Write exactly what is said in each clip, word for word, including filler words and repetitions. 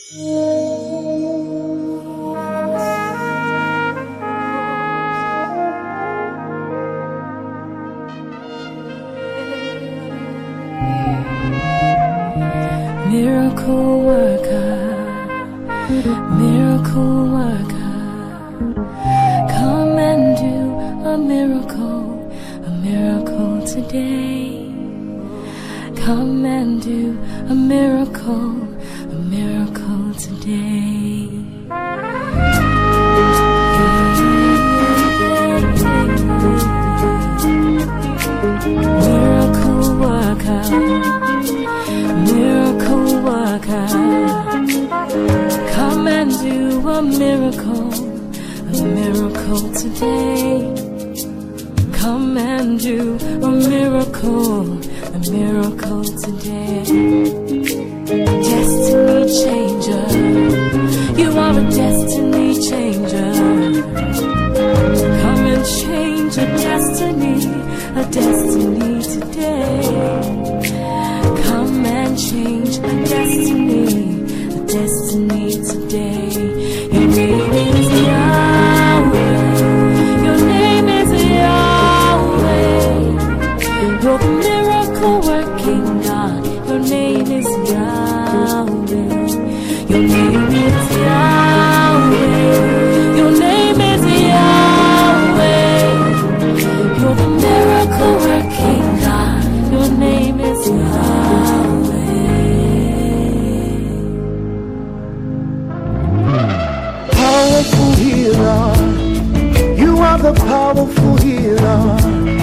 Miracle worker, miracle worker, come and do a miracle, a miracle today. Come and do a miracle, a miracle today. Miracle worker, miracle worker, come and do a miracle, a miracle today. Come and do a miracle, a miracle today. Destiny changer, you are a destiny changer. Come and change a destiny, a destiny today. Come and change a destiny, a destiny today. Your name is Yahweh, your name is Yahweh. You're the miracle working God, your name is Yahweh. Your name is Yahweh, your name is Yahweh. You're the miracle working God, your name is Yahweh. Powerful healer, you are the powerful healer.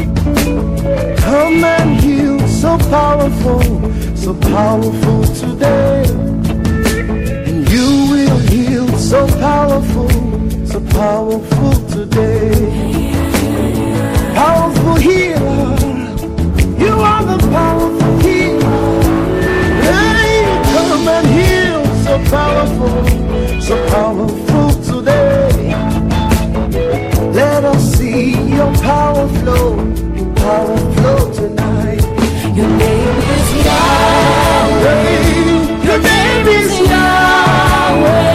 Come and heal, so powerful, so powerful today. And you will heal, so powerful, so powerful today. Powerful healer, you are the powerful healer. Hey, come and heal, so powerful, so powerful today. Let us see your power flow, your power flow tonight. Your name is Yahweh, Your name is Yahweh.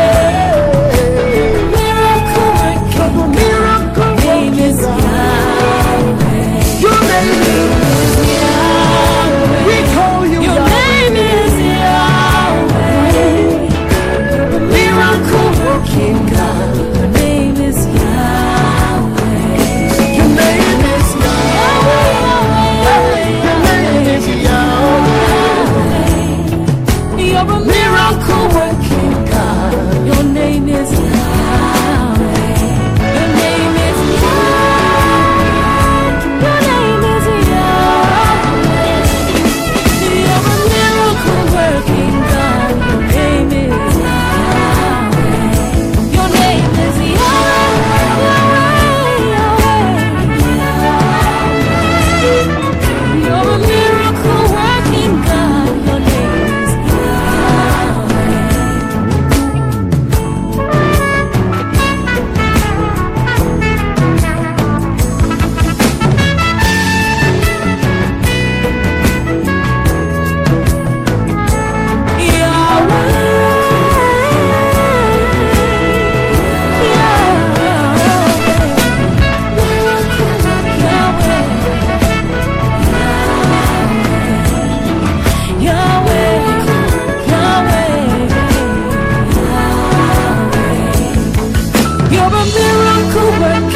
miracle working, Miracle name is Yahweh. Your name is Yahweh. We call you Your Yahweh. name is Yahweh. Miracle working God, your name is Yahweh. Your name is Yahweh. Your name is Yahweh. You're a miracle working God, your name is Yahweh. Your name is Yahweh. Your name is Yahweh. You're a miracle working God, your name is Yahweh. Your name is Yahweh. You're a miracle working God, your name is Yahweh. You're a miracle worker.